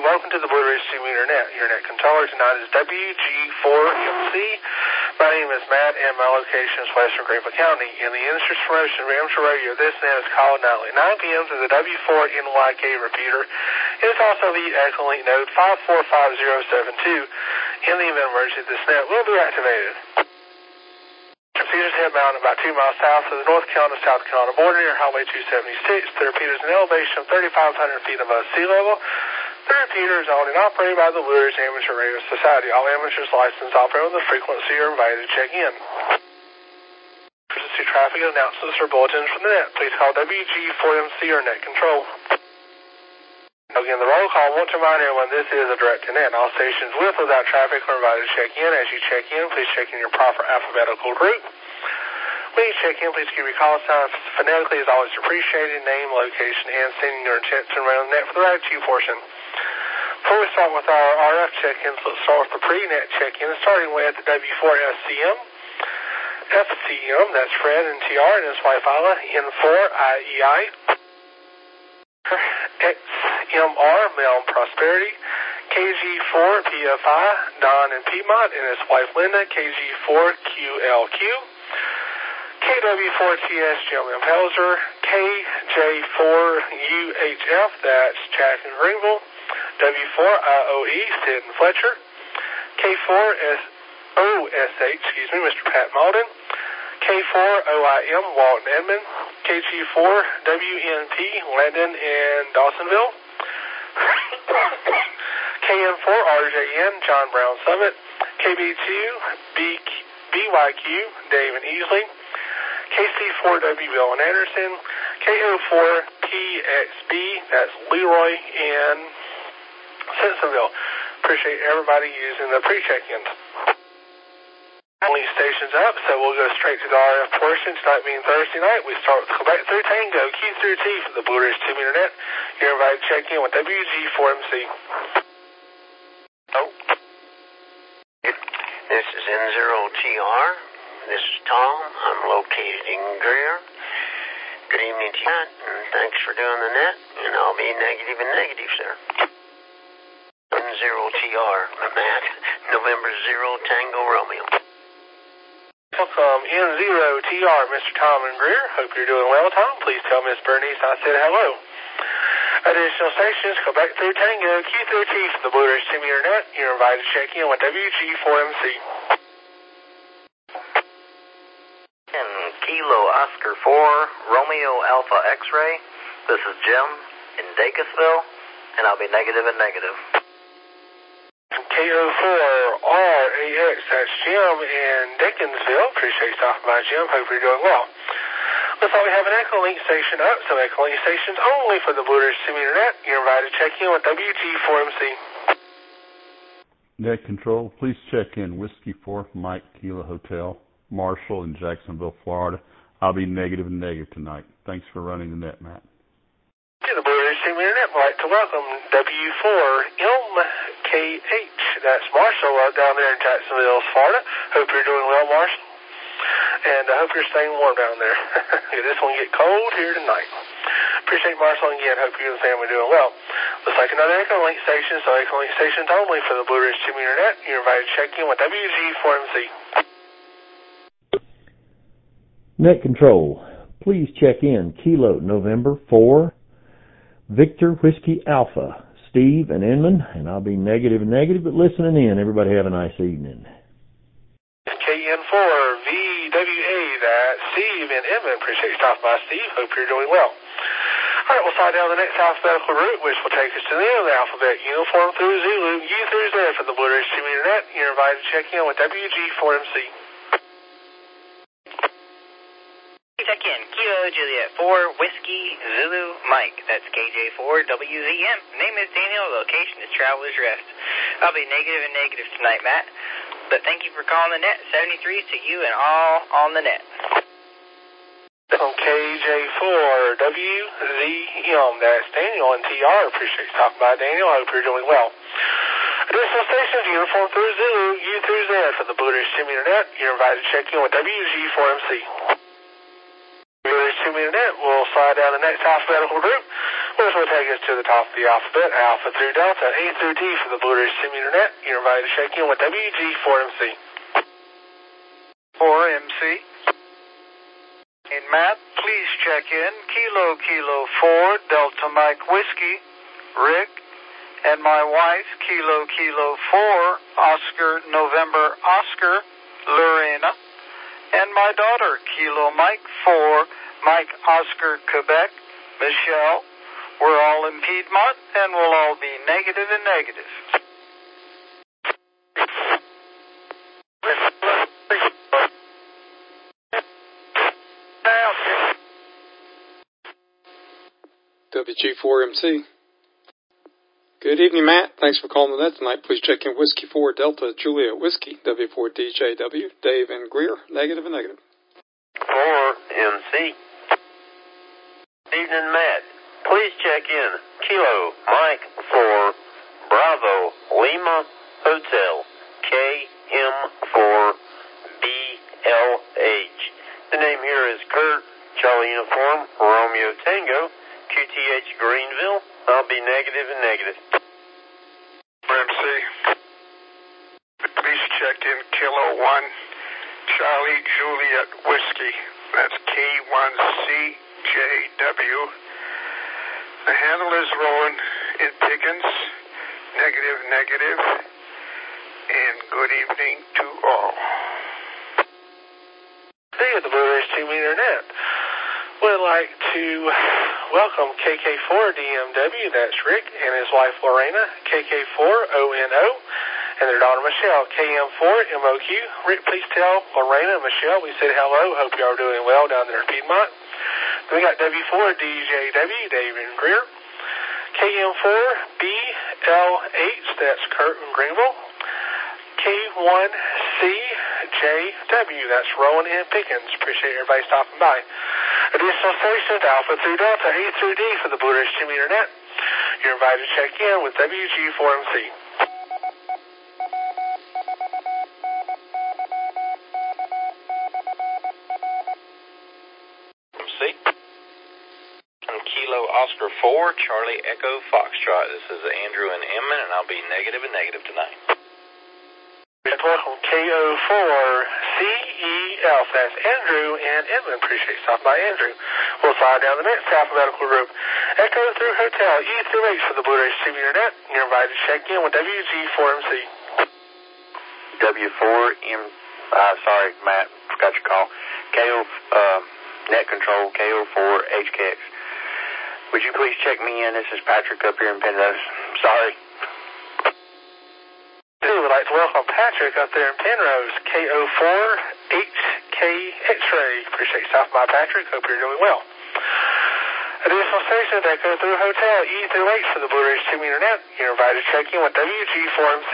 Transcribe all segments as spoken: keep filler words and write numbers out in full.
welcome to the Blue Ridge Team Internet. Your net controller tonight is W G four M C. My name is Matt, and my location is Western Greenville County. In the industry promotion of amateur radio, this net is called nightly nine p.m. to the W four N Y K repeater. It is also the Echo Link node five four five zero seven two. In the event of emergency, this net will be activated. Repeaters head mounted about two miles south of the North Carolina South Carolina border near Highway two seventy-six. The repeater is an elevation of thirty-five hundred feet above sea level. The repeater is owned and operated by the Blue Ridge Amateur Radio Society. All amateurs licensed operate on the frequency are invited to check in. Emergency traffic announcements or bulletins from the net. Please call W G four M C or net control. Again, the roll call. I want to remind everyone this is a direct to net. All stations with or without traffic are invited to check in. As you check in, please check in your proper alphabetical group. When you check in, please keep your call sign phonetically is always appreciated. Name, location, and sending your intent to run the net for the right to portion. Before we start with our R F check-ins, let's start with the pre-net check-in, starting with the W four S C M. F C M, that's Fred and T R and his wife Isla. N four I E I. X M R, Mel Prosperity. K G four P F I, Don and Piedmont and his wife Linda. K G four Q L Q. K W four T S, Jim M. Pelzer. K J four U H F, that's Jack and Greenville. W four I O E, Sid and Fletcher. K four O S H, excuse me, Mister Pat Malden. K four O I M, Walton Edmond. K G four W N P, Landon and Dawsonville. K N four R J N, John Brown Summit. K B two B Y Q, Dave and Easley. K C four W Bill and Anderson. K O four P X B, that's Leroy and Simpsonville. Appreciate everybody using the pre-check-ins. Only stations up, so we'll go straight to the R F portion. Tonight being Thursday night, we start with Quebec through Tango, Q through T for the Blue Ridge Team Internet. You're invited to check in with W G four M C. Oh. This is N zero T R. This is Tom. I'm located in Greer. Good evening to you, and thanks for doing the net, and I'll be negative and negative, sir. N zero T R, Matt, November zero Tango Romeo. Welcome, N zero T R, Mister Tom and Greer. Hope you're doing well, Tom. Please tell Miss Bernice I said hello. Additional stations, go back through Tango, Q through T for the Blue Ridge Team Internet. You're invited to check in with W G four M C. And Kilo Oscar four, Romeo Alpha X-Ray. This is Jim in Dacusville, and I'll be negative and negative. K O four R A X, that's Jim in Dickinsville. Appreciate you stopping by, Jim. Hope you're doing well. Looks like we have an Echo Link station up, so Echo Link stations only for the Blue Ridge Team Internet. You're invited to check in with W G four M C. Net control, please check in Whiskey four Mike Kilo Hotel, Marshall in Jacksonville, Florida. I'll be negative and negative tonight. Thanks for running the net, Matt. To the Blue Ridge Team Internet, I'd like to welcome W four M K H. That's Marshall uh, down there in Jacksonville, Florida. Hope you're doing well, Marshall. And I hope you're staying warm down there. This one get cold here tonight. Appreciate Marshall again. Hope you and the family are doing well. Looks like another Echo Link station, so Echo Link stations only for the Blue Ridge Team Internet. You're invited to check in with W G four M C. Net control, please check in Kilo November four, Victor Whiskey Alpha, Steve and Inman, and I'll be negative and negative, but listening in. Everybody have a nice evening. K N four V W A, that's Steve and Inman. Appreciate you stopping by, Steve. Hope you're doing well. All right, we'll slide down the next alphabetical route, which will take us to the end of the alphabet. Uniform through Zulu, U through Z for the Blue Ridge Team Internet. You're invited to check in with W G four M C. Check in, Kilo Juliet four, Whiskey Zulu Mike. That's K J four W Z M. Name is Daniel, location is Traveler's Rest. I'll be negative and negative tonight, Matt. But thank you for calling the net. seventy-three to you and all on the net. From K J four W Z M, that's Daniel and T R. Appreciate you stopping by, Daniel. I hope you're doing well. Additional stations, uniform through Zulu, U through Z for the Blue Ridge Team Internet. You're invited to check in with W G four M C. Blue Ridge Team Internet will slide down the next alphabetical group, which will take us to the top of the alphabet, Alpha through Delta, A through D for the Blue Ridge Sim Internet. You're invited to check in with W G four M C. four M C. And Matt, please check in. Kilo Kilo four, Delta Mike Whiskey, Rick, and my wife, Kilo Kilo four, Oscar November Oscar, Lorena, and my daughter, Kilo Mike four, Mike Oscar Quebec, Michelle. We're all in Piedmont, and we'll all be negative and negative. W G four M C. Good evening, Matt. Thanks for calling the net tonight. Please check in Whiskey four Delta Juliet Whiskey, W four D J W, Dave and Greer, negative and negative. four M C. Evening, Matt. Please check in Kilo Mike four Bravo Lima Hotel K M four B L H. The name here is Kurt Charlie Uniform Romeo Tango Q T H Greenville. I'll be negative and negative. M C. Please check in Kilo one Charlie Juliet Whiskey. That's K one C J W. The handle is rolling in Pickens. Negative, negative. And good evening to all. Hey, at the Blue Ridge Team Internet. We'd like to welcome K K four D M W, that's Rick, and his wife Lorena, K K four O N O, and their daughter Michelle, K M four M O Q. Rick, please tell Lorena and Michelle we said hello. Hope you are doing well down there in Piedmont. We got W four D J W, Dave and Greer, K M four B L H, that's Kurt and Greenville, K one C J W, that's Rowan and Pickens. Appreciate everybody stopping by. Additional stations, Alpha through Delta, A through D for the Blue Ridge Team Internet. You're invited to check in with W G four M C. M C. I'm Kilo Oscar four, Charlie Echo Foxtrot. This is Andrew and Inman, and I'll be negative and negative tonight. Welcome K O four C E F. That's Andrew and Inman. Appreciate stopping by, Andrew. We'll slide down the next alphabetical group. Echo through Hotel, E through H for the Blue Ridge Team Internet. You're invited to check in with W G four M C. W four M, uh, sorry, Matt, forgot your call. K O, uh, Net Control, K O four H K X. Would you please check me in? This is Patrick up here in Penrose. Sorry. We would like to welcome Patrick up there in Penrose, K O four H K X-Ray. Appreciate you stopping by, Patrick. Hope you're doing well. Additional stations that go through Hotel, E through H for the Blue Ridge Team Internet. You're invited to check in with W G four M C.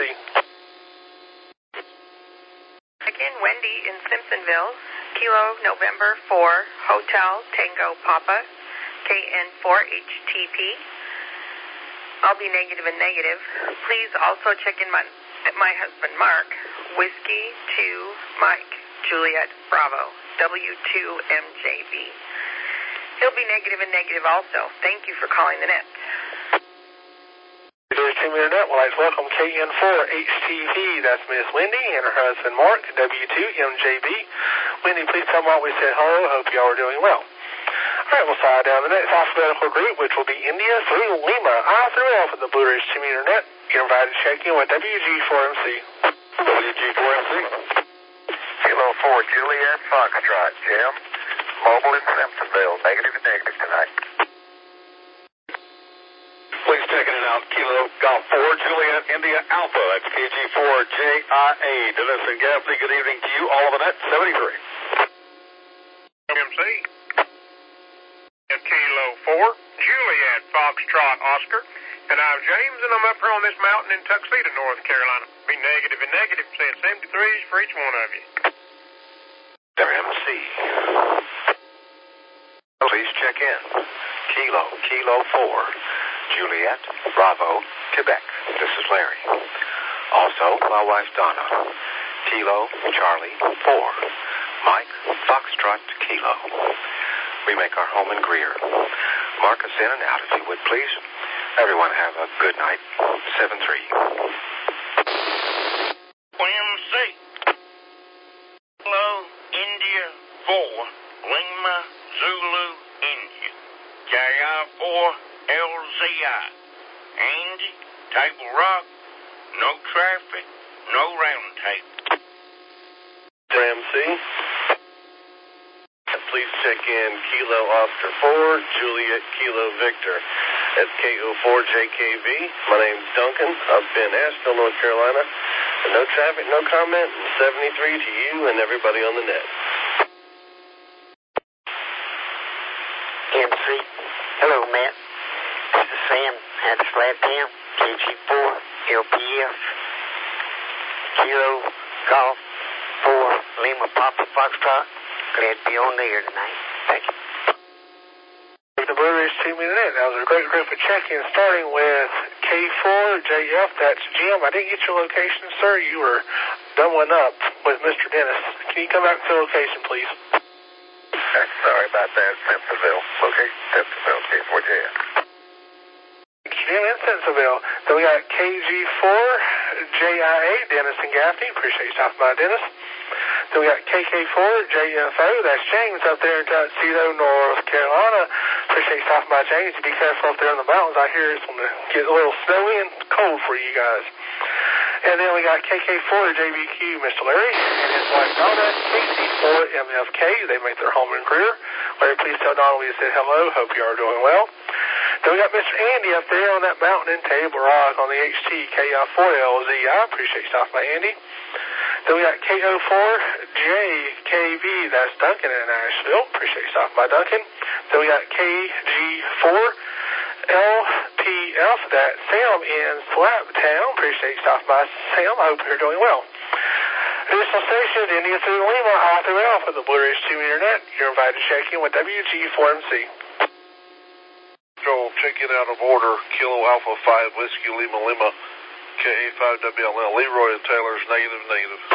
Again, Wendy in Simpsonville, Kilo November four, Hotel Tango Papa, K N four H T P. I'll be negative and negative. Please also check in my my husband Mark, Whiskey two Mike, Juliet Bravo, W two M J B. He'll be negative and negative also. Thank you for calling the net. Blue Ridge Team Internet would like to welcome K N four H T P. That's Miss Wendy and her husband Mark, W two M J B. Wendy, please tell Mark we said hello. Hope you all are doing well. All right, we'll slide down the next alphabetical group, which will be India through Lima, I through L for the Blue Ridge Team Internet. You're invited to check in with W G four M C. W G four M C. Kilo four Juliet Foxtrot, Jim. Mobile in Simpsonville, negative and negative tonight. Please check it out. Kilo Golf four Juliet India Alpha. That's K G four J I A. Dennis and Gaffney, good evening to you. All of the net, seventy-three. M C. Kilo four, Juliet Foxtrot Oscar, and I'm James, and I'm up here on this mountain in Tuxedo, North Carolina. Be negative and negative, saying seventy-threes for each one of you. M C. Please check in. Kilo, Kilo four, Juliet, Bravo, Quebec. This is Larry. Also, my wife Donna. Kilo, Charlie, four, Mike, Foxtrot, Kilo. We make our home in Greer. mark us in and out, if you would, please. Everyone have a good night. seven three. M C. Hello, India four, Lima, Zulu, India. J I four, L Z I. Andy, Table Rock, no traffic, no round table. M C. Please check in Kilo Oscar four, Juliet Kilo Victor. That's K O four J K V. My name's Duncan. I'm in Asheville, North Carolina. No traffic, no comment. seventy-three to you and everybody on the net. M C. Hello, Matt. This is Sam at Slabtown, K G four, L P F, Kilo Golf four, Lima Papa Foxtrot. Glad to be on the air tonight. Thank you. The Blue Ridge two meter net. That was a great group of check-ins, starting with K four J F. That's Jim. I didn't get your location, sir. You were doubling up with Mister Dennis. Can you come back to the location, please? Sorry about that, Simpsonville. Okay, Simpsonville, K four J F. Jim in Simpsonville. Then we got K G four J I A, Dennis and Gaffney. Appreciate you stopping by, Dennis. Then we got K K four J F O. That's James up there in Tuxedo, North Carolina. Appreciate you stopping by, James. Be careful up there in the mountains. I hear it's going to get a little snowy and cold for you guys. And then we got K K four J B Q, Mister Larry, and his wife Donna. K C four M F K. They make their home and career. Larry, please tell Donna we said hello. Hope you are doing well. Then we got Mister Andy up there on that mountain in Table Rock on the H T K I four L Z I. Appreciate you stopping by, Andy. Then we got K O four J K V. That's Duncan in Asheville. Appreciate you stopping by, Duncan. Then we got K G four L P F. That's Sam in Slaptown. Appreciate you stopping by, Sam. I hope you're doing well. Additional stations, India through Lima, I through Alpha, the Blue Ridge two meter net. You're invited to check in with W G four M C. Control, check in out of order. Kilo Alpha five, Whiskey Lima Lima, K A five W L L. Leroy and Taylor's negative, negative.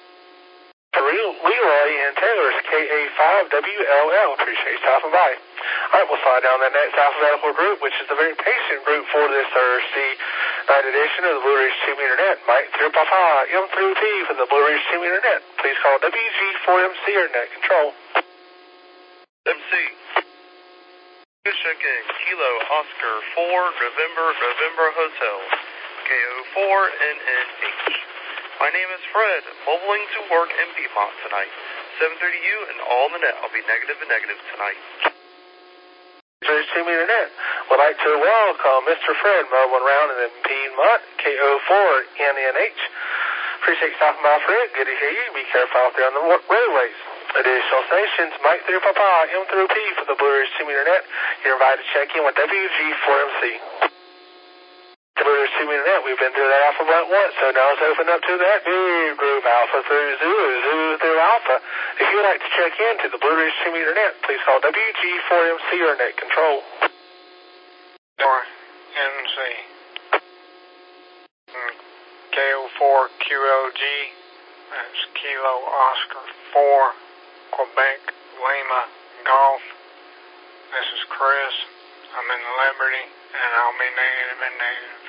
Leroy and Taylor's K A five W L L. Appreciate you stopping by. All right, we'll slide down that next alphabetical group, which is the very patient group for this Thursday night edition of the Blue Ridge two meter net. Mike through Papa, M through P for the Blue Ridge two meter net. Please call W G four M C or net control. M C. Check in Kilo Oscar four, November, November Hotel, K O four N N H. My name is Fred, mobiling to work in Piedmont tonight. seven thirty U and all in the net. I'll be negative and negative tonight. Blue Ridge two meter net. Would like to welcome Mister Fred, mobiling around in Piedmont, K O four N N H. Appreciate you stopping by, Fred. Good to hear you. Be careful out there on the roadways. Additional stations, Mike through Papa, M through P for the Blue Ridge two meter net. You're invited to check in with W G four M C. The Blue Ridge two meter net, we've been through that alphabet once, so now it's open up to that big group, Alpha through Zulu, Zulu through Alpha. If you'd like to check in to the Blue Ridge two meter net, please call W G four M C or net control. M C. K O four Q L G. That's Kilo Oscar four, Quebec, Lima, Golf. This is Chris. I'm in Liberty, and I'll be negative and negative.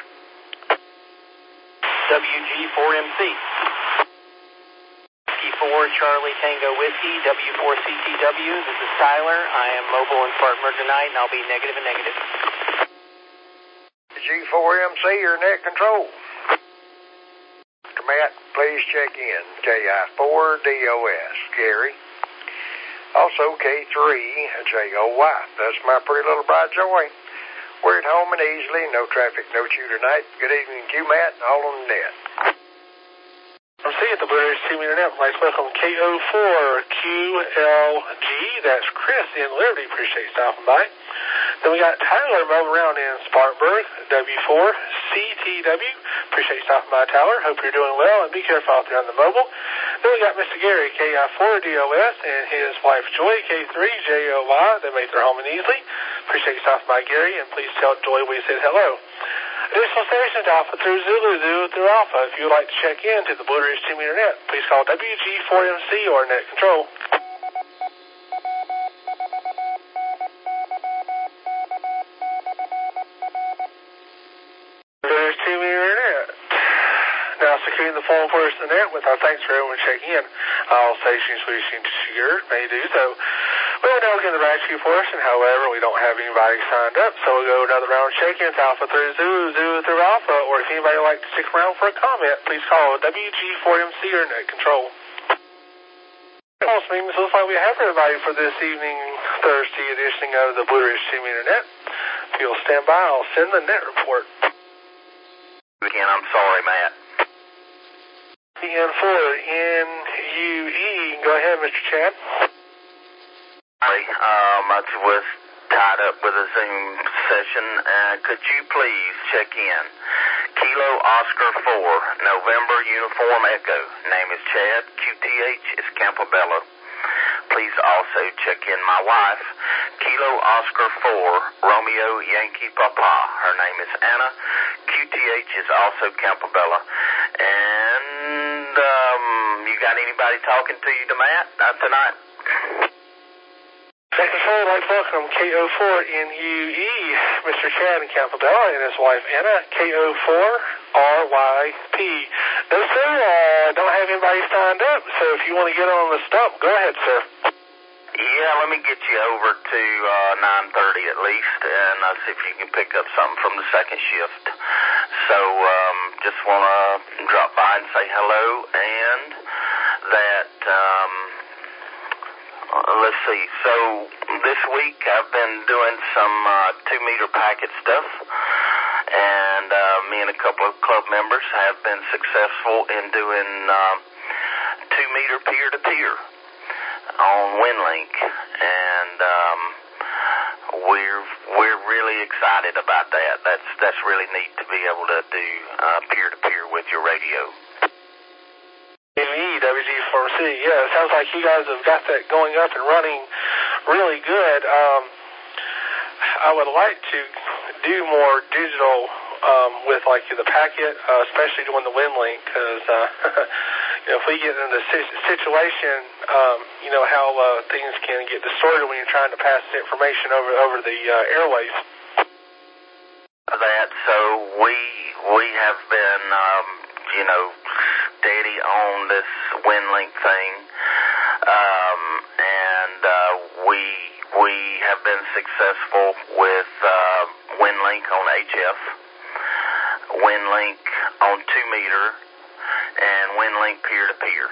W G four M C. Whiskey four, Charlie Tango Whiskey, W four C T W. This is Tyler. I am mobile in Spartanburg tonight, and I'll be negative and negative. G four M C, your net control. Matt, please check in. K I four D O S, Gary. Also K three J O Y. That's my pretty little bride Joy. We're at home and easily. No traffic, no chew tonight. Good evening, Q Matt, and all on the net. I'm seeing the Blue Ridge two meter net. Let's welcome K O four Q L G. That's Chris in Liberty. Appreciate you stopping by. Then we got Tyler moving around in Spartanburg, W four C T W. Appreciate you stopping by, Tyler. Hope you're doing well, and be careful out there on the mobile. Then we got Mister Gary, K I four D O S, and his wife Joy, K three J O Y. They make their home in Easley. Appreciate you stopping by, Gary, and please tell Joy we said hello. Additional stations, Alpha through Zulu, Zulu through Alpha. If you would like to check in to the Blue Ridge two meter net, please call W G four M C or net control. securing the phone for us in there with our thanks for everyone checking in. All stations wishing to secure may do so. We will now begin the ride queue for us, and however, we don't have anybody signed up, so we'll go another round of check-ins, Alpha through Zulu, Zulu through Alpha, or if anybody would like to stick around for a comment, please call W G four M C or Net Control. Well, so it looks like we have everybody for this evening, Thursday edition of the Blue Ridge two meter Net. If you'll stand by, I'll send the net report. Again, I'm sorry, Matt. P N four N U E. Go ahead, Mister Chad. Sorry, um, I was tied up with a Zoom session. Uh, could you please check in? Kilo Oscar four, November Uniform Echo. Name is Chad. Q T H is Campobello. Please also check in my wife, Kilo Oscar four, Romeo Yankee Papa. Her name is Anna. Q T H is also Campobello. And, um, you got anybody talking to you to Matt uh, tonight? Second Soul, I'd like to welcome K O four N U E, Mister Chad in Campobello, and his wife Anna, K O four R Y P. No, sir, uh, don't have anybody signed up, so if you want to get on the stump, go ahead, sir. Yeah, let me get you over to uh, nine thirty at least, and uh, see if you can pick up something from the second shift. So, um, just want to drop by and say hello, and that, um, uh, let's see, so this week I've been doing some uh, two-meter packet stuff, and uh, me and a couple of club members have been successful in doing uh, two-meter peer-to-peer on WinLink, and um, we're we're really excited about that. That's that's really neat to be able to do uh, peer-to-peer with your radio. W G four C, yeah, it sounds like you guys have got that going up and running really good. Um, I would like to do more digital um, with like the packet, uh, especially doing the WinLink, because uh, you know, if we get in the situation, um, you know how uh, things can get distorted when you're trying to pass the information over over the uh, airwaves. That so we we have been um, you know steady on this WinLink thing, um, and uh, we we have been successful with uh, WinLink on H F, WinLink on two meter, and WinLink peer-to-peer.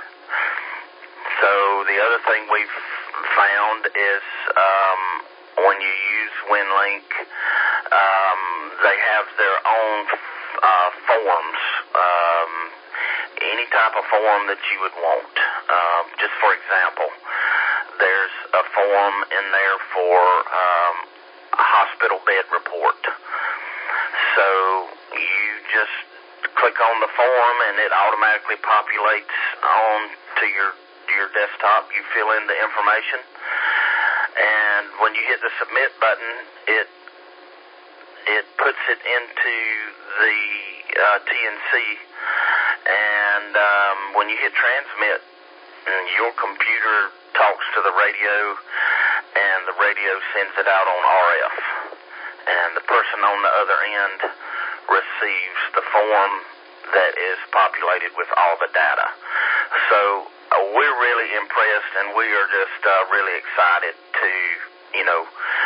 So the other thing we've found is um, when you use WinLink, um, they have their own uh, forms, um, any type of form that you would want. Um, just for example, there's a form in there for um, a hospital bed report. So you just click on the form and it automatically populates on to your your desktop. You fill in the information, and when you hit the submit button, it it puts it into the uh, T N C, and um, when you hit transmit, your computer talks to the radio, and the radio sends it out on R F, and the person on the other end receives the form that is populated with all the data. So uh, we're really impressed, and we are just uh, really excited to, you know,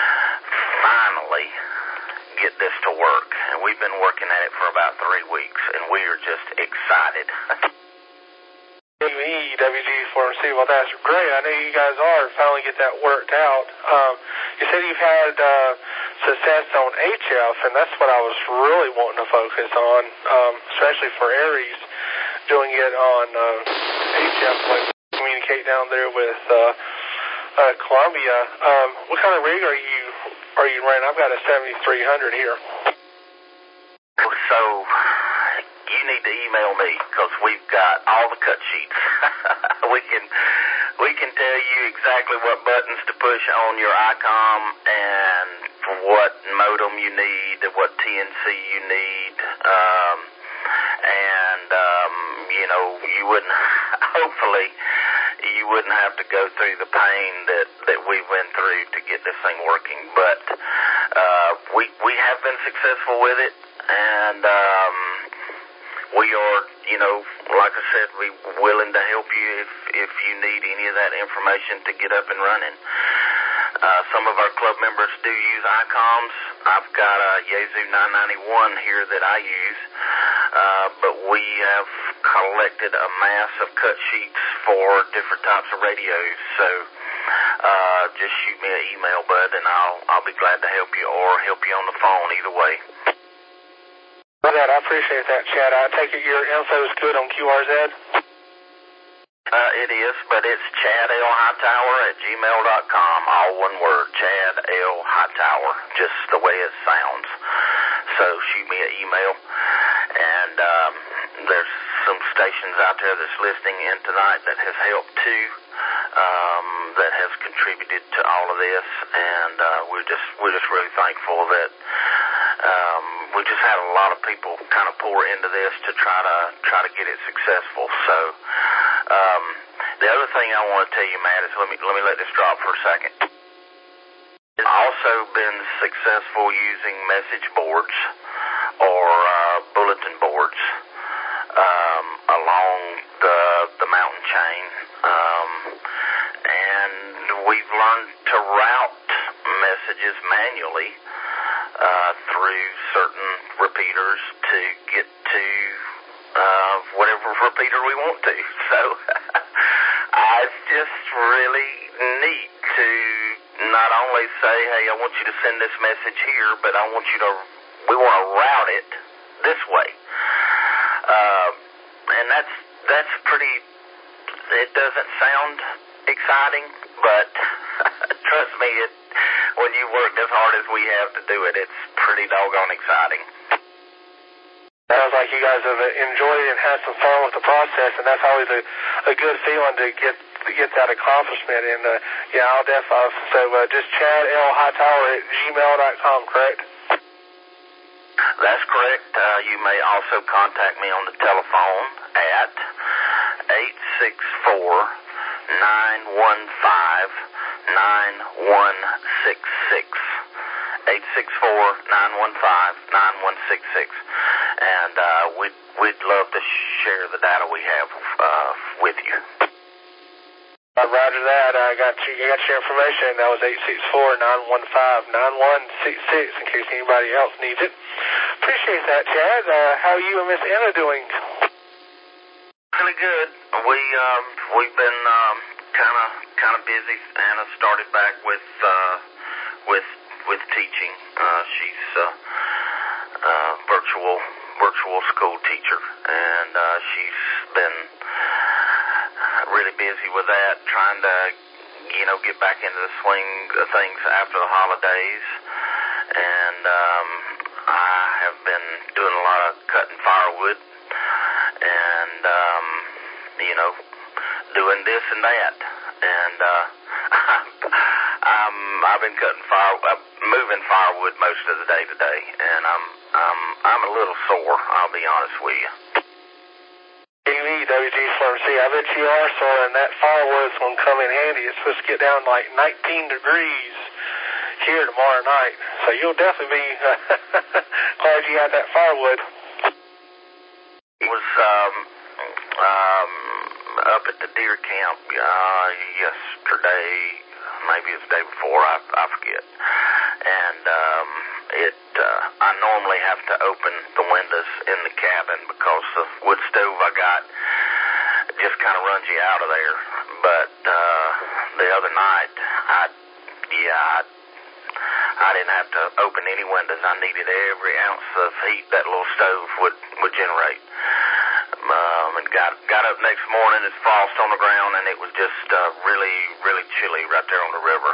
finally get this to work. And we've been working at it for about three weeks, and we are just excited. W G four M C, well, that's great. I know you guys are finally get that worked out. Um, you said you've had uh, success on H F, and that's what I was really wanting to focus on, um, especially for Aries, doing it on uh, H F, like communicate down there with uh, uh, Columbia. Um, what kind of rig are you are you running? I've got a seventy-three hundred here. So you need to email me, because we've got all the cut sheets. we can we can tell you exactly what buttons to push on your I COM and what modem you need, what T N C you need, um, and um, you know you wouldn't hopefully you wouldn't have to go through the pain that that we went through to get this thing working. But uh, we we have been successful with it, and um, we are, you know, like I said, we're willing to help you if, if you need any of that information to get up and running. Uh, some of our club members do use I COMs. I've got a Yaesu nine ninety-one here that I use, uh, but we have collected a mass of cut sheets for different types of radios. So uh, just shoot me an email, bud, and I'll I'll be glad to help you or help you on the phone, either way. That, I appreciate that, Chad. I take it your info is good on Q R Z? Uh, it is, but it's Chad L. Hightower at gmail dot com, all one word, Chad L. Hightower, just the way it sounds. So shoot me an email, and um, there's some stations out there that's listening in tonight that has helped too, um, that has contributed to all of this, and uh, we're just we're just really thankful that um, we just had a lot of people kind of pour into this to try to try to get it successful. So. Um, the other thing I want to tell you, Matt, is let me let me let this drop for a second. It's also been successful using message boards or uh, bulletin boards um, along the the mountain chain, um, and we've learned to route messages manually uh, through certain repeaters to get to Uh, whatever repeater we want to. So uh, it's just really neat to not only say, hey, I want you to send this message here, but I want you to, we want to route it this way. Uh, and that's, that's pretty, it doesn't sound exciting, but trust me, it, when you work as hard as we have to do it, it's pretty doggone exciting. Sounds like you guys have enjoyed it and had some fun with the process, and that's always a, a good feeling to get to get that accomplishment. And uh, yeah, I'll definitely. So uh, just Chad L. Hightower at gmail dot com, correct? That's correct. Uh, you may also contact me on the telephone at eight six four, nine one five, nine one six six. eight six four, nine one five, nine one six six. And uh, we'd, we'd love to share the data we have uh, with you. Uh, roger that. I got, you, I got your information. That was eight six four, nine one five, nine one six six in case anybody else needs it. Appreciate that, Chad. Uh, how are you and Miss Anna doing? Really good. We, um, we've been um, kind of kind of busy. Anna started back with uh, with with teaching. Uh, she's uh, uh, virtual virtual school teacher, and uh, she's been really busy with that, trying to, you know, get back into the swing of things after the holidays. And um, I have been doing a lot of cutting firewood, and um, you know, doing this and that, and uh, I'm I've been cutting fire, uh, moving firewood most of the day today, and I'm I'm I'm a little sore. I'll be honest with you. W G four M C, I bet you are sore, and that firewood's gonna come in handy. It's supposed to get down like nineteen degrees here tomorrow night, so you'll definitely be glad you had that firewood. It was um um up at the deer camp uh, yesterday. Maybe it was the day before, I, I forget. And um, it, uh, I normally have to open the windows in the cabin because the wood stove I got just kind of runs you out of there. But uh, the other night, I, yeah, I, I didn't have to open any windows. I needed every ounce of heat that little stove would, would generate. Um, and got got up next morning, there's frost on the ground, and it was just uh, really, really chilly right there on the river.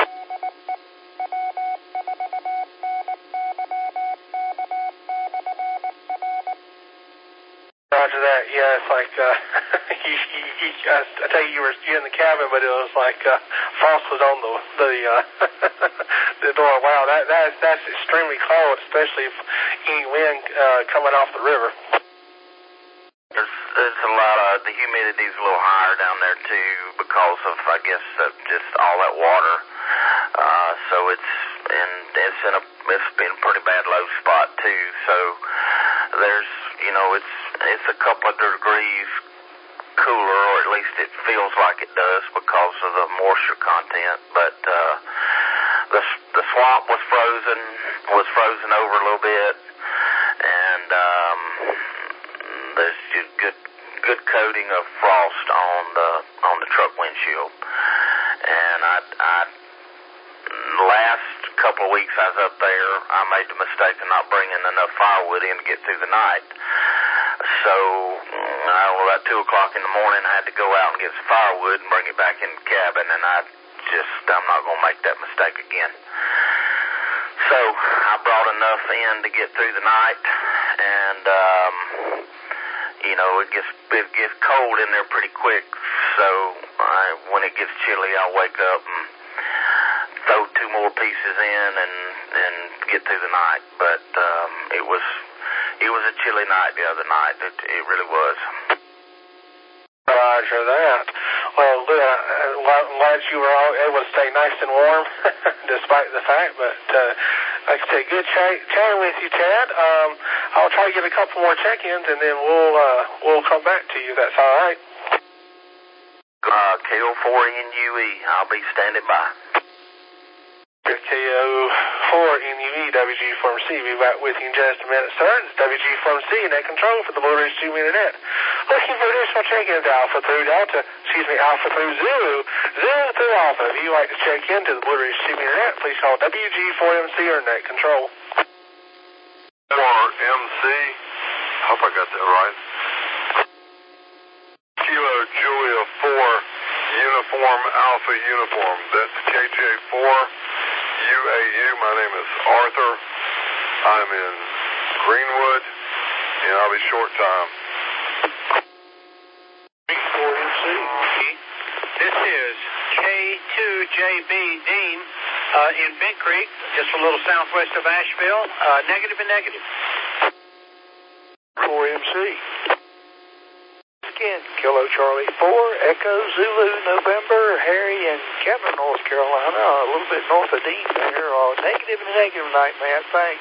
Roger that. Yeah, it's like uh, you, you, you, I, I tell you, you were you in the cabin, but it was like uh, frost was on the the uh, the door. Wow, that that's that's extremely cold, especially if any wind uh, coming off the river. There's, there's a lot of, the humidity's a little higher down there too because of, I guess, uh, just all that water. Uh, so it's, and it's in a, it's been a pretty bad low spot too. So there's, you know, it's, it's a couple of degrees cooler, or at least it feels like it does because of the moisture content. But uh, the the swamp was frozen, was frozen over a little bit, and um, there's just good good coating of frost on the on the truck windshield. And I, I last couple of weeks I was up there, I made the mistake of not bringing enough firewood in to get through the night. So, uh, well, about two o'clock in the morning, I had to go out and get some firewood and bring it back in the cabin, and I just, I'm not going to make that mistake again. So, I brought enough in to get through the night, and, um, you know, it gets, it gets cold in there pretty quick, so I, when it gets chilly, I'll wake up and throw two more pieces in and, and get through the night. But, um, it was... It was a chilly night the other night. It, it really was. Roger that. Well, uh, I'm glad you were all able to stay nice and warm, despite the fact. But uh, like I say, good chat, chatting with you, Chad. Um, I'll try to get a couple more check-ins, and then we'll uh, we'll come back to you. That's all right. Uh, K O four N U E. I'll be standing by. K O four N U E, W G Form C. Be back with you in just a minute, sir. It's W G Form C, net control for the Blue Ridge two meter net. Looking for additional check-ins, Alpha through Delta, excuse me, Alpha through Zulu, Zulu through Alpha. If you'd like to check into the Blue Ridge two meter net, please call W G four M C or net control. four M C, I hope I got that right. Kilo Julia four, Uniform Alpha Uniform. That's K J four. U A U, my name is Arthur. I'm in Greenwood, and I'll be short time. four M C. This is K two J B Dean uh, in Bent Creek, just a little southwest of Asheville. Uh, negative and negative. four M C. Again, Kilo Charlie four, Echo Zulu November, Harry in Kevin, North Carolina, a little bit north of Dean there. Uh, negative and negative tonight, man. Thanks.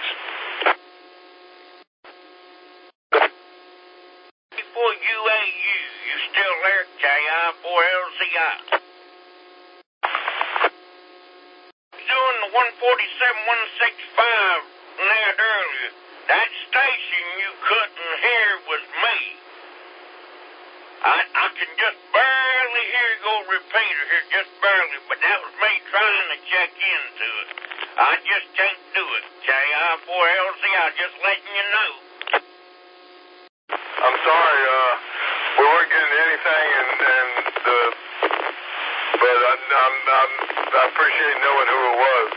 For U A U, you still there, K I four L Z I? Doing the one forty-seven one sixty-five net earlier. That station you couldn't hear was me. I, I can just barely hear you go repeater here, just barely, but that was me trying to check into it. I just can't do it, K I four L Z I, just letting you know. I'm sorry, uh, we weren't getting anything, and, and the, but I, I'm, I'm, I appreciate knowing who it was.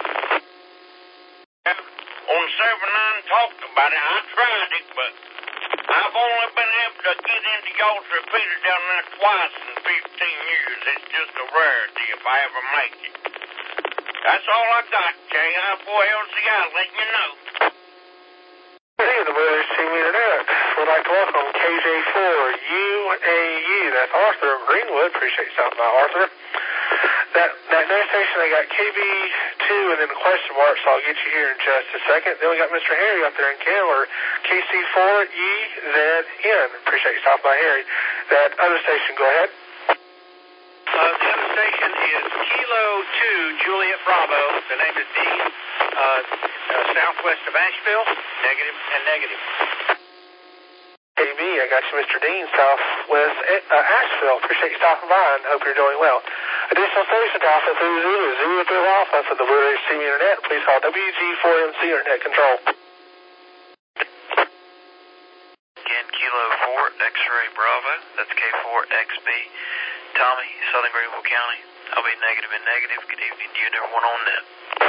On seven nine talked about it, I tried it, but I've only been able to get into y'all's repeater down there twice in fifteen years. It's just a rarity if I ever make it. That's all I got, K I four L Z I, letting you know. Hey, the Blue Ridge two meter net. We'd like to welcome K J four U A U. That's Arthur of Greenwood. Appreciate you stopping by, Arthur. That that next station, they got K B two and then a question mark, so I'll get you here in just a second. Then we got Mister Harry up there in Candler, K C four E Z N. Appreciate you stopping by, Harry. That other station, go ahead. Uh, the other station is Kilo two, Juliet Bravo. The name is Dean, uh, uh, southwest of Asheville, negative and negative. K B, I got you, Mister Dean, southwest uh, Asheville. Appreciate you stopping by and hope you're doing well. Additional station, Alpha through Zulu, Zulu through Alpha for the Blue Ridge two meter net. Please call W G four M C or net control. Again, Kilo four, X-Ray Bravo. That's K four X B. Tommy, Southern Greenville County. I'll be negative and negative. Good evening to you and everyone on net.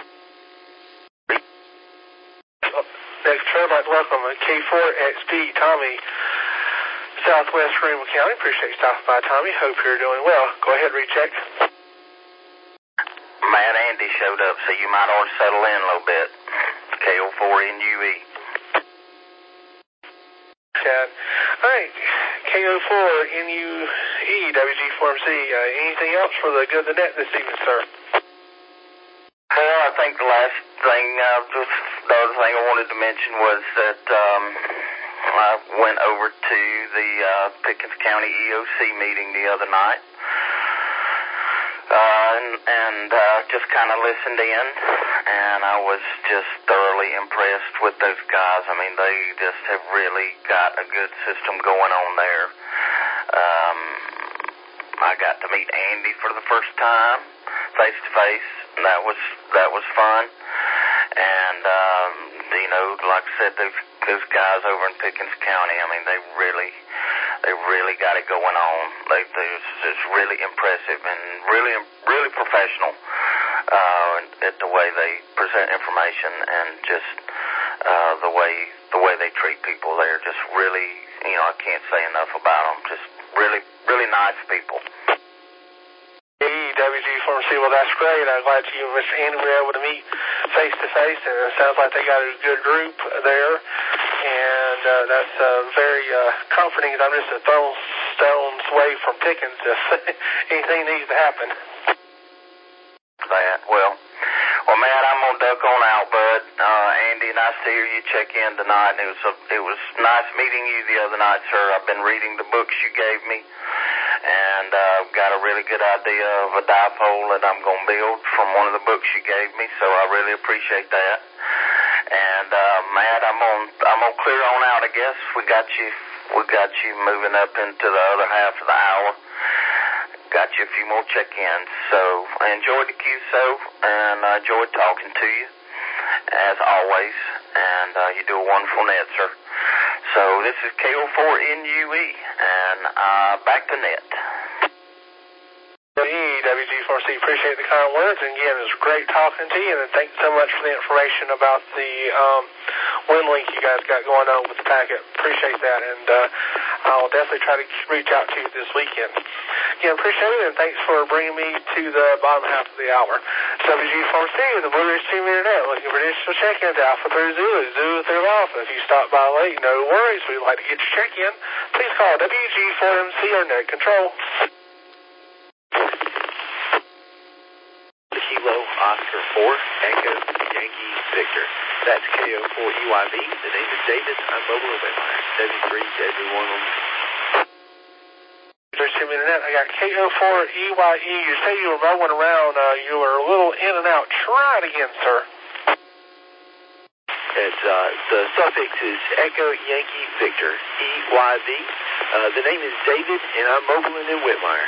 Next trip, I'd welcome K four X B, Tommy, Southwest Greenville County. Appreciate you stopping by, Tommy. Hope you're doing well. Go ahead, recheck. Matt Andy showed up, so you might ought to settle in a little bit. K O four N U E. Chad. All right, K O four N U E, W G four M C. Uh, anything else for the good of the net this evening, sir? Well, I think the last thing, uh, just the other thing I wanted to mention was that um, I went over to the uh, Pickens County E O C meeting the other night. Uh, and and uh, just kind of listened in, and I was just thoroughly impressed with those guys. I mean, they just have really got a good system going on there. Um, I got to meet Andy for the first time, face to face, and that was that was fun. And um, you know, like I said, those those guys over in Pickens County, I mean, they really. They really got it going on. They, they, it's, it's really impressive and really, really professional uh, at the way they present information and just uh, the way the way they treat people. They're just really, you know, I can't say enough about them. Just really, really nice people. W G four M C, well, that's great. I'm glad you and Mister Andy were able to meet face to face, and it sounds like they got a good group there. And uh, that's uh, very uh, comforting. I'm just a thrown stone's away from Pickens if anything needs to happen. That well, well, Matt, I'm gonna duck on out, bud. Uh, Andy, nice to hear you check in tonight. It was a, it was nice meeting you the other night, sir. I've been reading the books you gave me, and I've uh, got a really good idea of a dipole that I'm gonna build from one of the books you gave me. So I really appreciate that. And uh, Matt, I'm on. I'm gonna clear on out. I guess we got you. We got you moving up into the other half of the hour. Got you a few more check-ins. So I enjoyed the Q S O, and I enjoyed talking to you as always. And uh, you do a wonderful net, sir. So this is K O four N U E, and uh, back to net. W G four C, appreciate the kind words, and again, it was great talking to you, and thanks so much for the information about the um, WinLink you guys got going on with the packet. Appreciate that, and uh, I'll definitely try to reach out to you this weekend. Again, appreciate it, and thanks for bringing me to the bottom half of the hour. W G four C with the Blue Ridge Team Internet, looking for additional check-ins, Alpha through Zulu, Zulu through Alpha. If you stop by late, no worries, we'd like to get your check-in. Please call W G four M C or Net Control. Kilo Oscar four, Echo Yankee Victor. That's K O four E Y V. The name is David. I'm mobile in Whitmire. W three to everyone on the There's Team Internet. I got K O four E Y E. You say you were rolling around. Uh, you were a little in and out. Try it again, sir. It's, uh, the suffix is Echo Yankee Victor, E Y V. Uh, the name is David, and I'm mobile in Whitmire.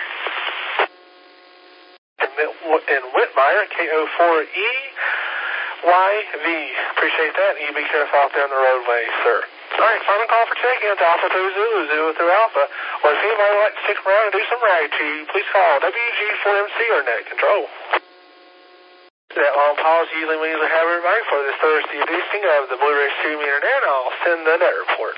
In Whitmire, K O four E Y V. Appreciate that. You be careful out there on the roadway, sir. All right, final call for check-ins, Alpha through Zulu, Zulu through Alpha. Or if anybody would like to stick around and do some ride to you, please call W G four M C or Net Control. That long pause usually means we have everybody for this Thursday edition of the Blue Ridge Team Internet. I'll send the net report.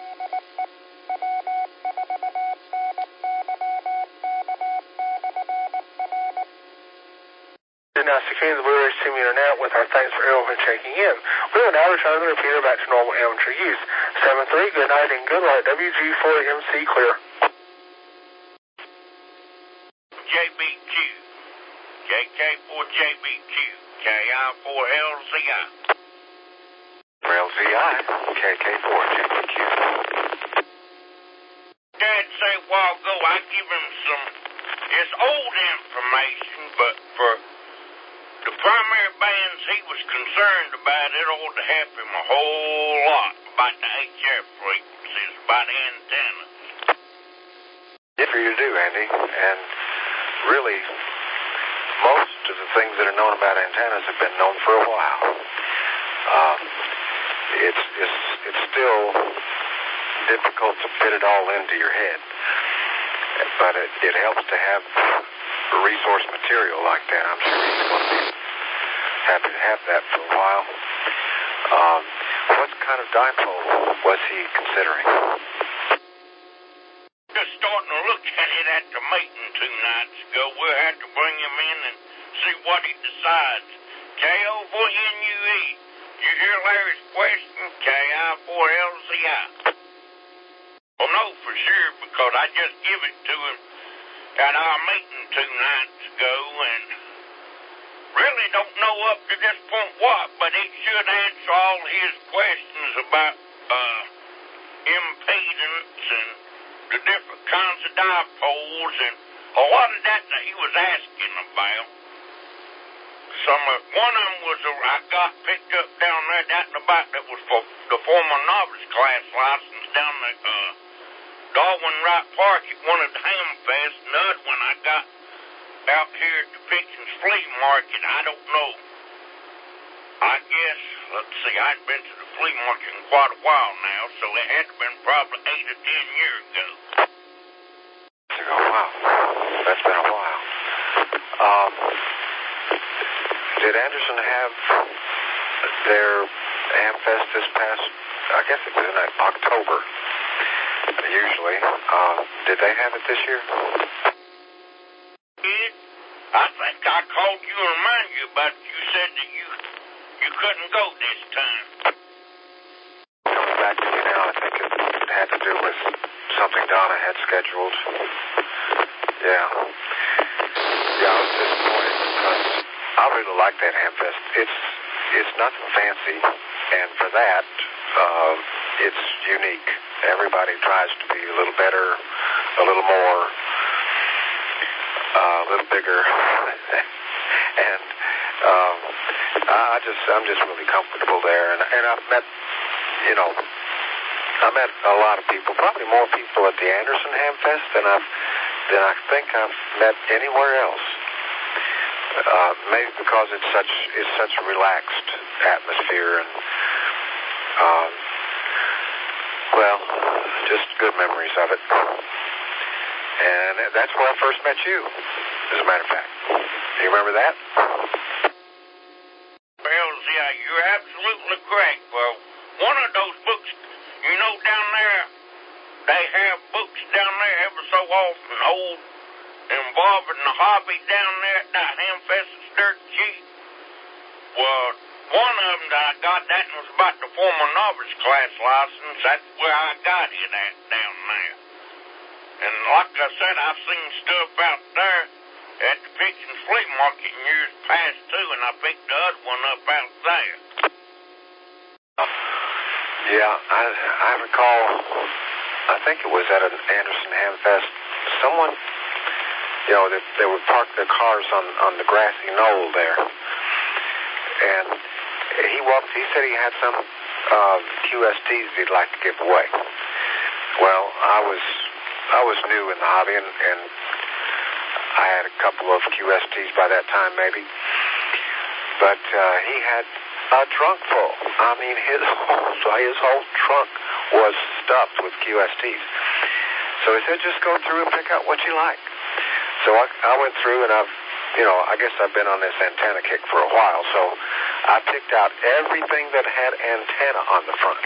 Now securing the Blue Ridge Team Internet with our thanks for everyone checking in. We will now return the repeater back to normal amateur use. seven three, good night and good luck. W G four M C clear. J B Q, J K four J B Q, K I four L Z I. L Z I, K K four J B Q. Dad say a while ago I give him some, it's old information, but for the primary bands he was concerned about, it ought to help him a whole lot about the H F frequencies, about the antennas. Good for you to do, Andy. And really, most of the things that are known about antennas have been known for a while. Um, it's, it's, it's still difficult to fit it all into your head. But it, it helps to have resource material like that. I'm sure he's going to be happy to have that for a while. Um, what kind of dipole was he considering? Just starting to look at it at the meeting two nights ago. We'll have to bring him in and see what he decides. K O four N U E. You hear Larry's question? K I four L Z I. Well, no, for sure, because I just give it to him at our meeting two nights ago, and really don't know up to this point what, but it should answer all his questions about uh, impedance and the different kinds of dipoles and a lot of that that he was asking about. Some of, one of them was, a, I got picked up down there, that in the back, that was for the former novice class license down at uh, Darwin Wright Park at one of the Hamfests, and the other one I got out here at the Pickens Flea Market. I don't know. I guess, let's see, I'd been to the flea market in quite a while now, so it had to have been probably eight or ten years ago. Oh, wow. That's been a while. Um, did Anderson have their Hamfest this past, I guess it was in October, usually. Uh, did they have it this year? Did? I think I called you and reminded you about it. You said that you you couldn't go this time. Coming back to you now, I think it, it had to do with something Donna had scheduled. Yeah. Yeah, I was disappointed because I really like that Hamfest. It's it's nothing fancy, and for that, uh, it's unique. Everybody tries to be a little better, a little more, uh, a little bigger, and um, I just I'm just really comfortable there, and and I've met, you know, I met a lot of people, probably more people at the Anderson Hamfest than I've than I think I've met anywhere else. Uh, maybe because it's such it's such a relaxed atmosphere and um, well, just good memories of it. And that's where I first met you, as a matter of fact. Do you remember that? Well, yeah, you're absolutely correct. Well, one of those books, you know, down there, they have books down there every so often, old, involving the hobby down there at that Hamfest is dirt cheap. Well, one of them that I got, that was about the former novice class license. That's where I got it at down there. And like I said, I've seen stuff out there at the Pickens Flea Market in years past, too, and I picked the other one up out there. Yeah, I, I recall, I think it was at an Anderson Hamfest, someone, you know, they, they would park their cars on, on the grassy knoll there. And he walked, he said he had some uh, Q S Ts he'd like to give away. Well, I was I was new in the hobby, and, and I had a couple of Q S Ts by that time, maybe. But uh, he had a trunk full. I mean, his whole, his whole trunk was stuffed with Q S Ts. So he said, just go through and pick out what you like. So I, I went through, and I've, you know, I guess I've been on this antenna kick for a while, so I picked out everything that had antenna on the front.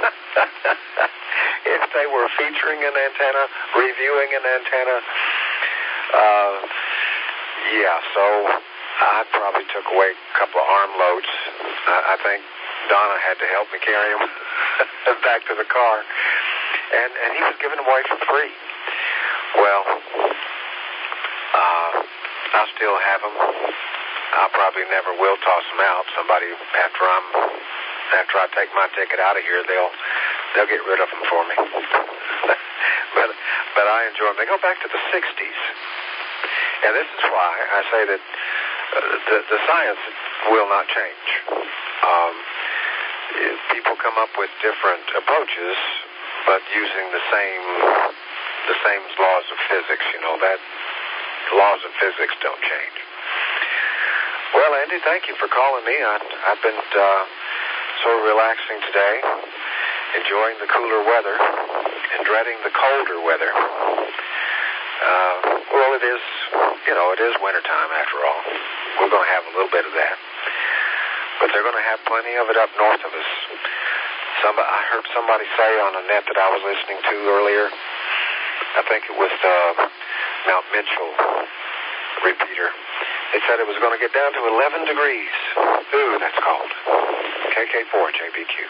If they were featuring an antenna, reviewing an antenna, uh, yeah, so I probably took away a couple of arm loads. I, I think Donna had to help me carry them back to the car, and, and he was giving them away for free. Well, uh, I still have them. I probably never will toss them out. Somebody, after I'm, after I take my ticket out of here, they'll, they'll get rid of them for me. but, but I enjoy them. They go back to the sixties, and this is why I say that uh, the, the science will not change. Um, people come up with different approaches, but using the same, the same laws of physics. You know that. The laws of physics don't change. Well, Andy, thank you for calling me. I, I've been uh, sort of relaxing today, enjoying the cooler weather and dreading the colder weather. Uh, well, it is, you know, it is wintertime after all. We're going to have a little bit of that. But they're going to have plenty of it up north of us. Somebody, I heard somebody say on a net that I was listening to earlier, I think it was uh, Mount Mitchell repeater. They said it was going to get down to eleven degrees. Ooh, that's cold. K K four J B Q.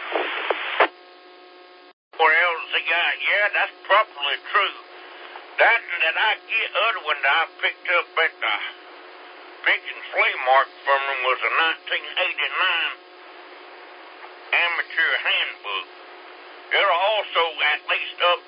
Well, see, uh, yeah, that's probably true. That that I get, other one that I picked up at the Pickens Flea Market from them was a nineteen eighty-nine amateur handbook. There are also at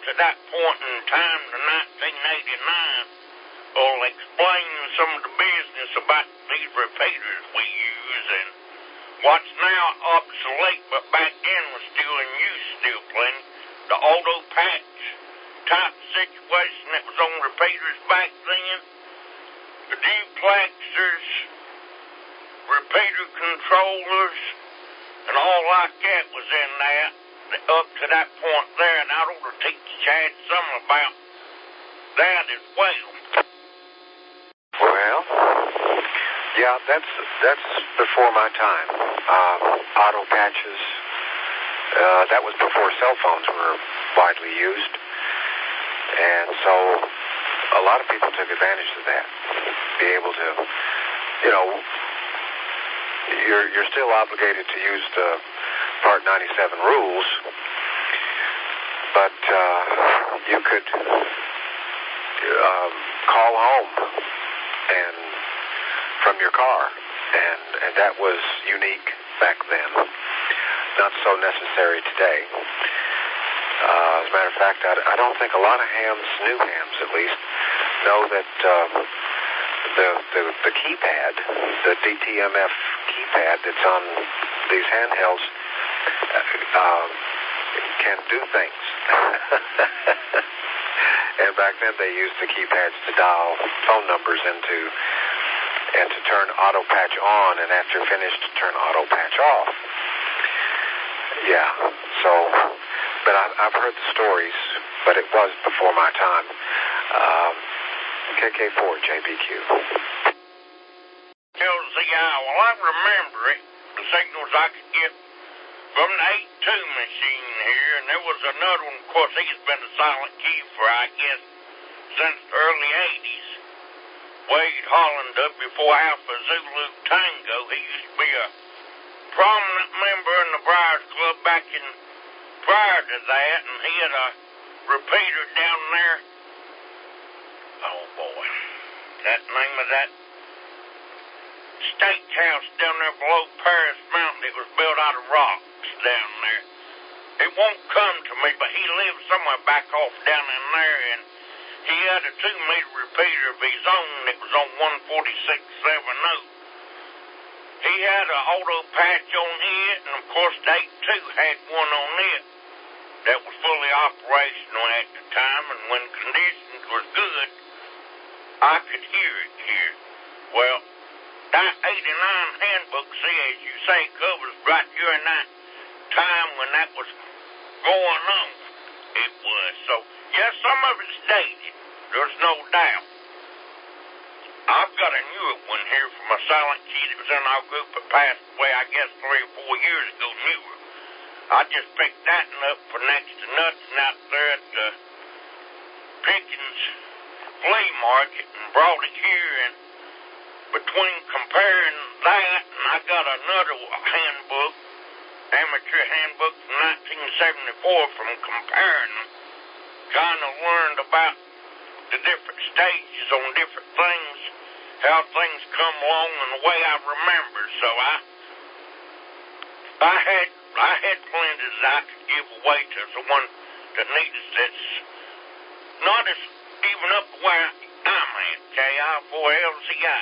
to that point in time to nineteen eighty-nine will explain some of the business about these repeaters we use and what's now obsolete, but back then was still in use, still plenty. The auto patch type situation that was on repeaters back then. The duplexers, repeater controllers, and all like that was in that up to that point there, and I ought to teach Chad something about that as well. Well, yeah, that's that's before my time. Uh, auto patches, uh, that was before cell phones were widely used, and so a lot of people took advantage of that. Be able to, you know, you're you're still obligated to use the Part ninety-seven rules, but uh, you could um, call home and from your car, and, and that was unique back then. Not so necessary today. Uh, as a matter of fact, I, I don't think a lot of hams, new hams at least, know that um, the, the the keypad, the D T M F keypad that's on these handhelds, uh, can do things. And back then they used the keypads to dial phone numbers into and to turn auto patch on, and after finished to turn auto patch off. Yeah, so, but I, I've heard the stories, but it was before my time. Um, K K four J B Q. L Z I, well, I remember it, the signals I could get from the eight two machine here, and there was another one, of course, he's been a silent key for, I guess, since the early eighties. Wade Holland, W four Alpha Zulu Tango, he used to be a prominent member in the Briars Club back in prior to that, and he had a repeater down there. Oh, boy. That name of that steakhouse down there below Paris Mountain, it was built out of rocks down there. It won't come to me, but he lived somewhere back off down in there, and he had a two-meter repeater of his own that was on one forty-six seventy. He had an auto patch on it, and of course the eight two had one on it that was fully operational at the time, and when conditions were good, I could hear it here. Well, that eighty-nine handbook, see, as you say, covers right during that time when that was going on. It was. So, yes, some of it's dated. There's no doubt. I've got a newer one here from a silent key that was in our group that passed away, I guess, three or four years ago, newer. I just picked that one up for next to nothing out there at the Pickens flea market and brought it here, and between comparing that and I got another handbook, amateur handbook from nineteen seventy-four, from comparing them, kind of learned about the different stages on different things, how things come along and the way I remember. So I I had I had plenty that I could give away to someone that needs it that's not as even up the way I'm at, K I four L Z I.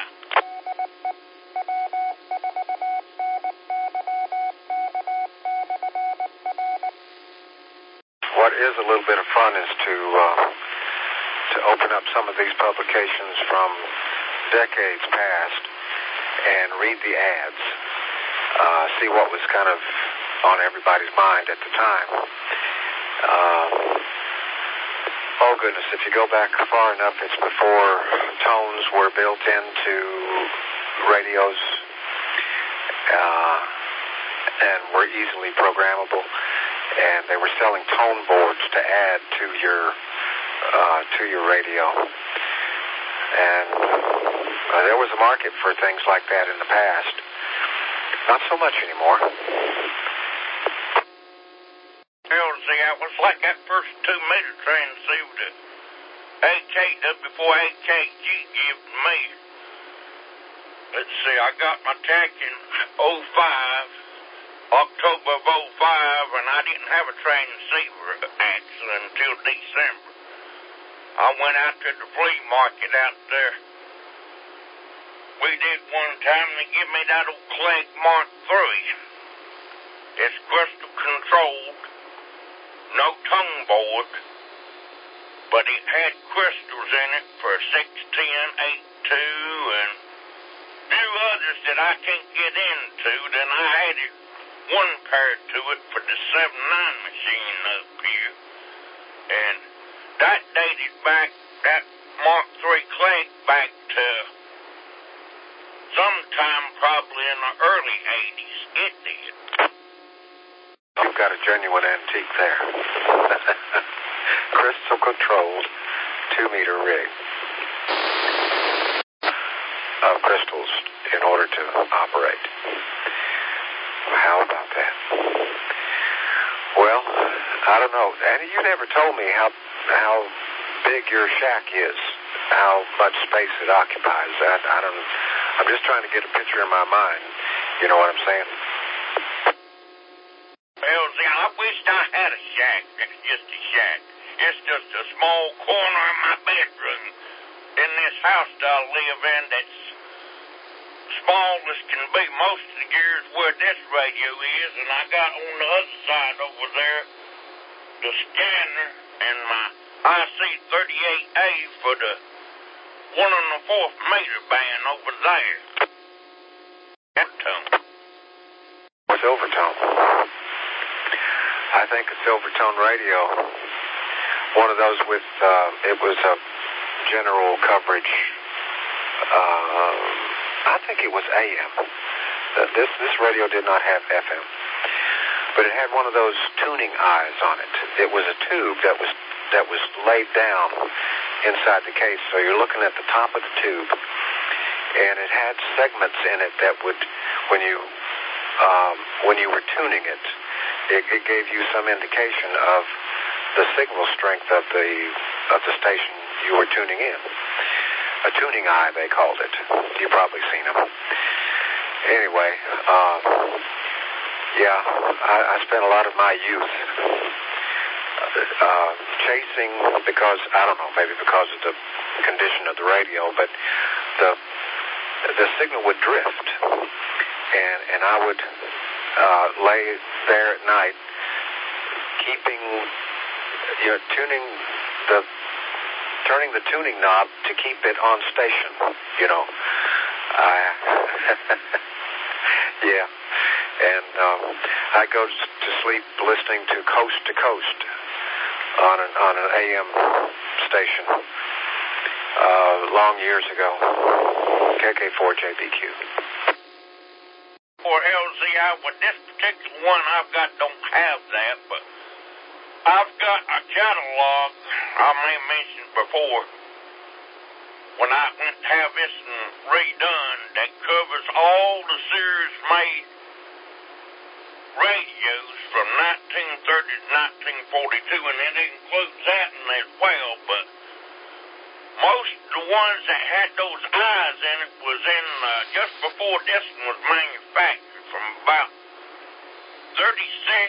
What is a little bit of fun is to uh, to open up some of these publications from decades past and read the ads, uh, see what was kind of on everybody's mind at the time. Uh, oh goodness, if you go back far enough, it's before tones were built into radios uh, and were easily programmable. And they were selling tone boards to add to your uh, to your radio, and uh, there was a market for things like that in the past. Not so much anymore. L Z, it was like that first two-meter transceiver that A K W four A K G gave me. Let's see, I got my tech in oh five. October of oh five, and I didn't have a transceiver, actually. until December. I went out to the flea market out there. We did one time, they give me that old Clegg Mark three. It's crystal controlled, no tongue board, but it had crystals in it for six ten, eight two, and a few others that I can't get into. Then I added one pair to it for the seven nine machine up here. And that dated back, that Mark three Clegg back to sometime probably in the early eighties. It did. You've got a genuine antique there. Crystal controlled two meter rig of crystals in order to operate. How about that? Well, I don't know. Andy, you never told me how how big your shack is, how much space it occupies. I, I don't. I'm just trying to get a picture in my mind. You know what I'm saying? Well, see, I wished I had a shack. It's just a shack. It's just a small corner of my bedroom in this house that I live in that's small as can be. Most of the gear's where this radio is, and I got on the other side over there the scanner and my I C thirty-eight A for the one and a fourth meter band over there. Silvertone. Silvertone. I think a Silvertone radio, one of those with, uh, it was a general coverage, uh, I think it was A M. Uh, this, this radio did not have F M, but it had one of those tuning eyes on it. It was a tube that was, that was laid down inside the case, so you're looking at the top of the tube, and it had segments in it that would, when you, um, when you were tuning it, It, it gave you some indication of the signal strength of the of the station you were tuning in. A tuning eye, they called it. You've probably seen them. Anyway, uh, yeah, I, I spent a lot of my youth uh, chasing, because, I don't know, maybe because of the condition of the radio, but the the signal would drift, and, and I would uh, lay there at night, keeping, you know, tuning the, turning the tuning knob to keep it on station, you know. I, yeah, and um, I go to sleep listening to Coast to Coast on an, on an A M station uh, long years ago, K K four J B Q. For L Z I, with this particular one I've got don't have that, but I've got a catalog I may have mentioned before when I went to have this redone that covers all the series made radios from nineteen thirty to nineteen forty-two, and it includes that in as well, but most of the ones that had those eyes in it was in uh, just before this one was manufactured, from about thirty-six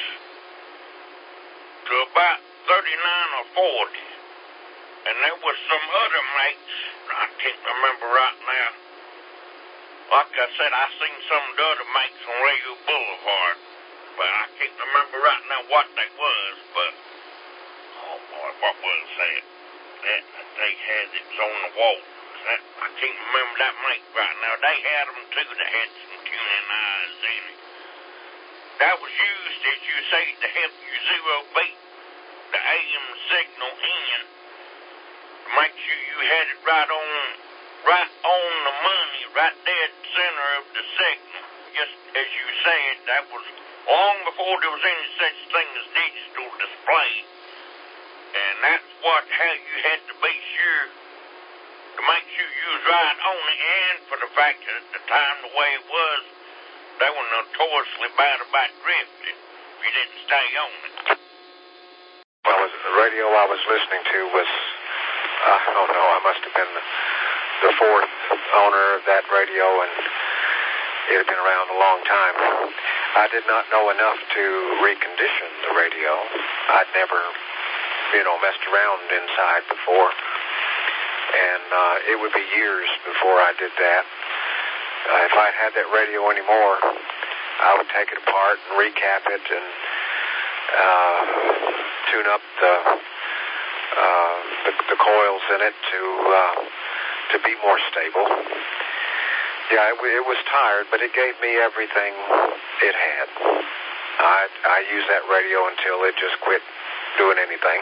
to about thirty-nine or forty. And there was some other makes, I can't remember right now. Like I said, I seen some of the other makes on Radio Boulevard, but I can't remember right now what they was, but, oh boy, what was that? That they had it on the wall. That, I can't remember that make right now. They had them too, that had some tuning eyes in it. That was used, as you say, to help you zero beat the A M signal in, to make sure you had it right on, right on the money, right dead center of the signal. Just as you said, that was long before there was any such thing as digital display. And that's what, how you had to be sure to make sure you was right on it, and for the fact that at the time, the way it was, they were notoriously bad about drifting if you didn't stay on it. Well, the radio I was listening to was, I don't know, I must have been the, the fourth owner of that radio, and it had been around a long time. I did not know enough to recondition the radio. I'd never you know, messed around inside before. And uh, it would be years before I did that. Uh, if I'd had that radio anymore, I would take it apart and recap it and uh, tune up the, uh, the the coils in it to uh, to be more stable. Yeah, it, it was tired, but it gave me everything it had. I I used that radio until it just quit doing anything.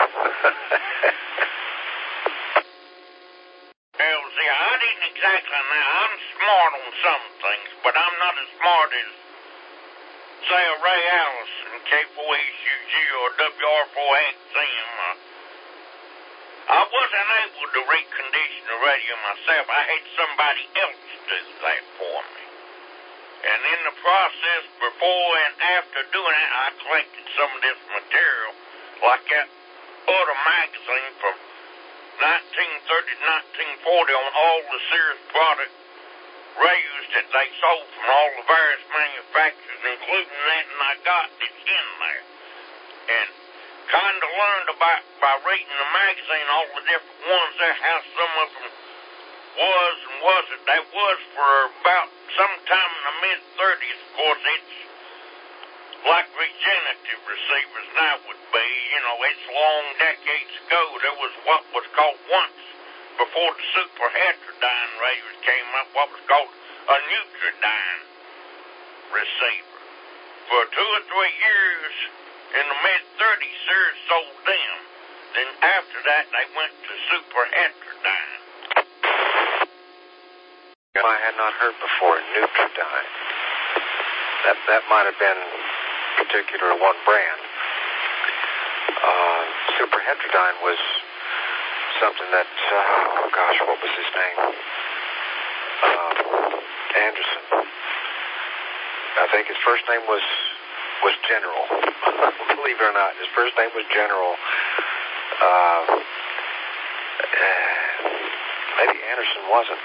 Well, see, I didn't exactly know. I'm smart on some things, but I'm not as smart as, say, a Ray Allison, K four H U G or W R four X M. Uh, I wasn't able to recondition the radio myself. I had somebody else do that for me. And in the process, before and after doing it, I collected some of this material, like that other magazine from nineteen thirty to nineteen forty on all the Sears product radios that they sold from all the various manufacturers, including that, and I got it's in there. And kind of learned about, by reading the magazine, all the different ones there, how some of them was and wasn't. That was for about sometime in the mid-thirties. Of course, it's like regenerative receivers now would be. You know, it's long decades ago. There was what was called once, before the super heterodyne radios came up, what was called a Nutridyne receiver. For two or three years in the mid-thirties, Sears sold them. Then after that, they went to super heterodyne. I had not heard before, Nutridyne. That that might have been particular to one brand. Uh, super heterodyne was something that, uh, oh gosh, what was his name? Uh, Anderson. I think his first name was was General. Believe it or not, his first name was General. Uh, maybe Anderson wasn't.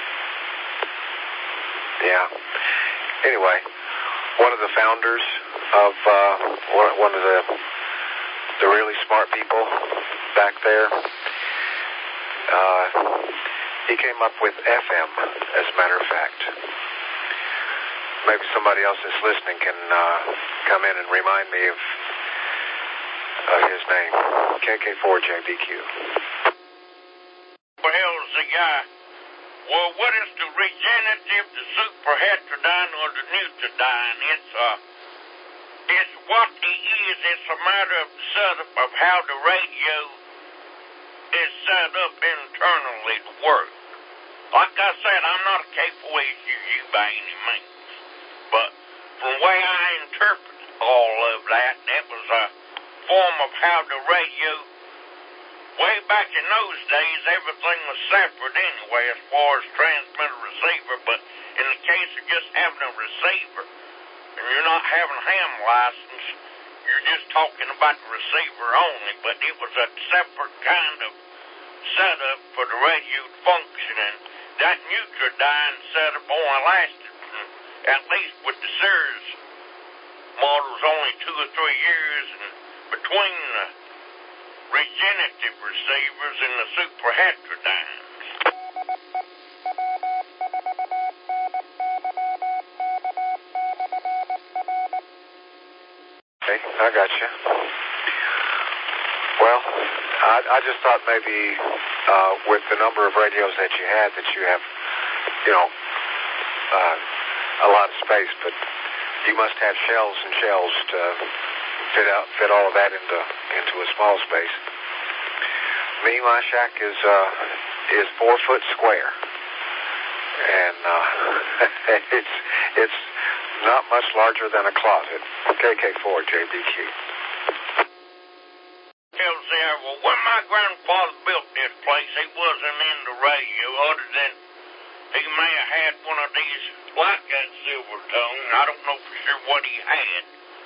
Yeah. Anyway, one of the founders of uh, one, one of the the really smart people back there, uh, he came up with F M, as a matter of fact. Maybe somebody else that's listening can uh, come in and remind me of of his name. K K four J B Q. Well, the guy. Well, what is the regenerative, the super heterodyne, or the Nutridyne? It's uh, it's what it is. It's a matter of the setup of how the radio is set up internally to work. Like I said, I'm not a K four H U G by any means, but from the way I interpret all of that, that was a form of how the radio. Way back in those days, everything was separate anyway as far as transmitter receiver, but in the case of just having a receiver, and you're not having a ham license, you're just talking about the receiver only, but it was a separate kind of setup for the radio to function, and that Nutridyne setup only lasted, from, at least with the Sears models, only two or three years, and between the regenerative receivers and the super heterodynes. Okay, I got you. Well, I, I just thought maybe uh, with the number of radios that you had, that you have, you know, uh, a lot of space, but you must have shelves and shelves to fit out, fit all of that into into a small space. Me, my shack is uh, is four foot square, and uh, it's it's not much larger than a closet. K K four J B Q. Well, there, well, when my grandfather built this place, he wasn't into radio, other than he may have had one of these like that Silvertone. I don't know for sure what he had.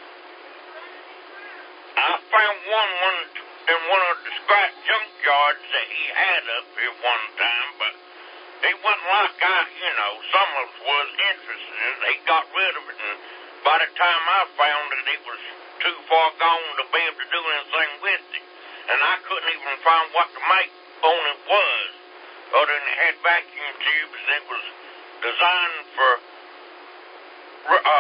I found one, one in one of the scrap junkyards that he had up here one time, but he wasn't like I, you know, some of us was interested in it. He got rid of it, and by the time I found it, it was too far gone to be able to do anything with it. And I I couldn't even find what the make on it was, other than it had vacuum tubes and it was designed for uh,